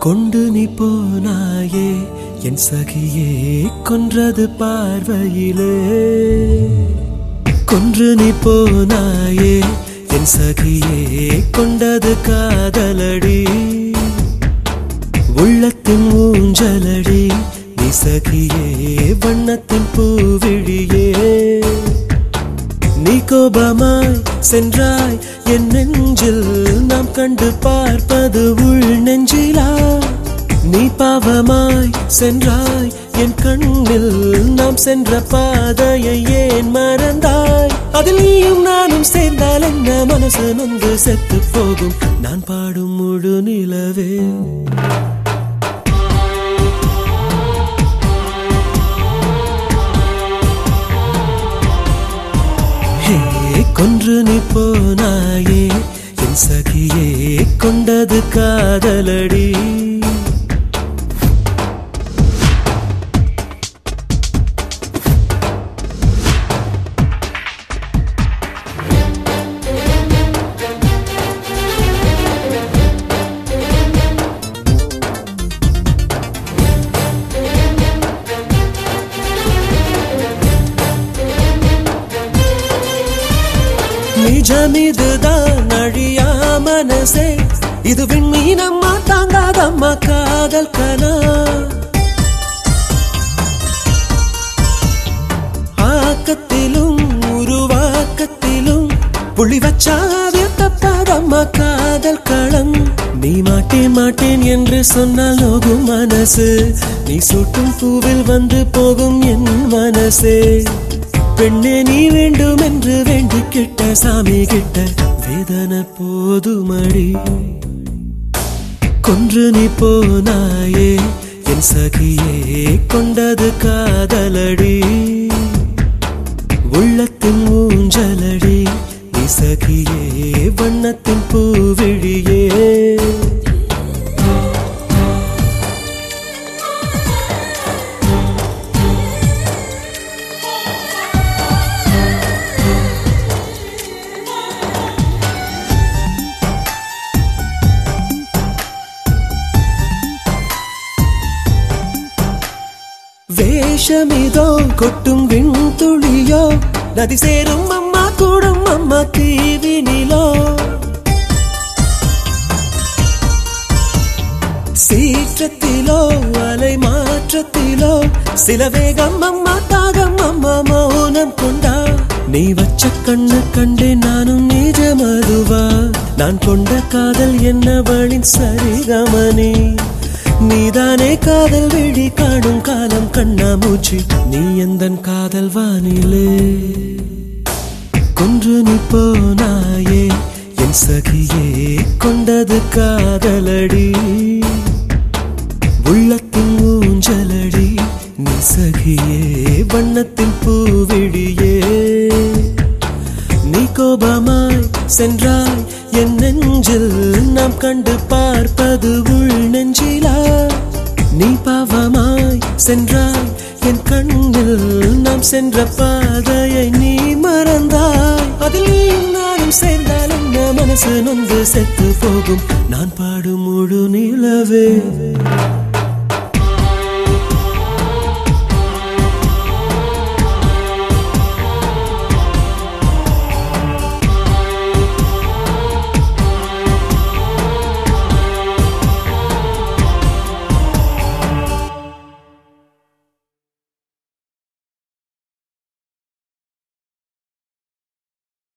கொண்டு நீ போனாயே என் சகியே கொன்றது பார்வையிலே கொன்று நீ போனாயே என் சகியே கொண்டது காதலடி உள்ளத்தின் ஊஞ்சலடி நீ சகியே வண்ணத்தின் பூவிழியே நீ கோபமாய் சென்றாய் என் நெஞ்சில் நாம் கண்டு பார்ப்பது உள் நெஞ்சிலா நீ பாவமாய் சென்றாய் என் கண்ணில் நாம் சென்ற பாதையை ஏன் மறந்தாய் அதில் நீயும் நானும் சேர்ந்தால் என்ன மனசு நொந்து செத்து போகும் நான் பாடும் முழு நிலவே கொன்று நீ போனாயே என் சகியே கொண்டது காதலடி நிஜமிதுதான் அழியா மனசே இது விண்மீனம்மா தாங்காதம்மா காதல் கனா ஆக்கத்திலும் உருவாக்கத்திலும் புள்ளி வச்சாவே தப்பாதம்மா காதல் களம் நீ மாட்டேன் மாட்டேன் என்று சொன்னால் நோகும் மனசு நீ சூட்டும் பூவில் வந்து போகும் என் மனசே பெண்ணே நீ வேண்டும் என்று வேண்டி கிட்ட சாமி கிட்ட வேதனை போதுமடி கொன்று நீ போனாயே என் சகியே கொண்டது காதலடி உள்ளத்தின் ஊஞ்சலடி நீ சகியே வண்ணத்தின் பூவிழியே வேஷமிதோ கொட்டும் விண்துளியோ நதி சேரும் அம்மா கூடும் அம்மா தீவினிலோ சீற்றத்திலோ அலை மாற்றத்திலோ சில வேகம் அம்மா தாகம் அம்மா மௌனம் கொண்டா நீ வச்ச கண்ணு கண்டே நானும் நிஜமதுவா நான் கொண்ட காதல் என்னவளின் சரிகமனி நீதானே காதல் விழி காணும் காலம் கண்ணா மூச்சு நீ எந்தன் காதல் வானிலே கொன்று நீ போனாயே என் சகியே கொண்டது காதலடி உள்ளத்தின் ஊஞ்சலடி நீ சகியே வண்ணத்தின் பூவிழியே நீ கோபமாய் சென்றாய் என் நெஞ்சில் நாம் கண்டு பார்ப்பது உள் நெஞ்சிலா நீ பாவமாய் சென்றாய் என் கண்ணில் நாம் சென்ற பாதையை நீ மறந்தாய் அதில் நீயும் நானும் சேர்ந்தால் என்ன மனசு நொந்து செத்து போகும் நான் பாடும் முழு நிலவே